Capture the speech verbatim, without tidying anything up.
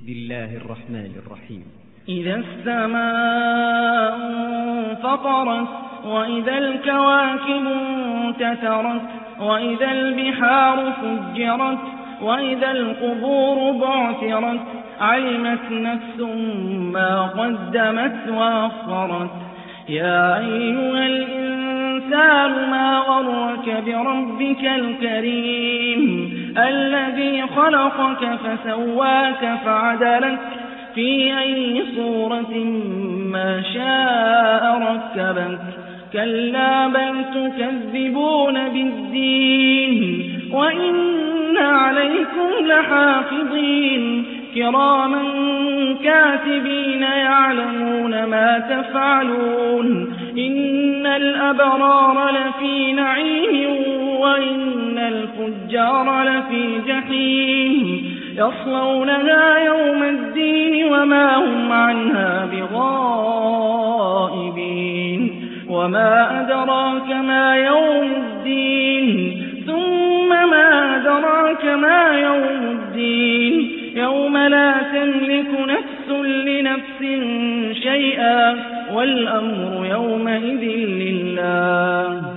بسم الله الرحمن الرحيم. إذا السماء انفطرت وإذا الكواكب انتثرت وإذا البحار فجرت وإذا القبور بعثرت علمت نفس ما قدمت وأخرت. يا أيها الإنسان ما غرك بربك الكريم الذي خلقك فسواك فعدلك في أي صورة ما شاء ركبك. كلا بل تكذبون بالدين وإن عليكم لحافظين كراما كاتبين يعلمون ما تفعلون. إن الأبرار لفي نعيم وإن الفجار لفي جحيم يصلونها يوم الدين وما هم عنها بغائبين. وما أدراك ما يوم الدين ثم ما أدراك ما يوم الدين يوم لا تملك نفس لنفس شيئا والأمر يومئذ لله.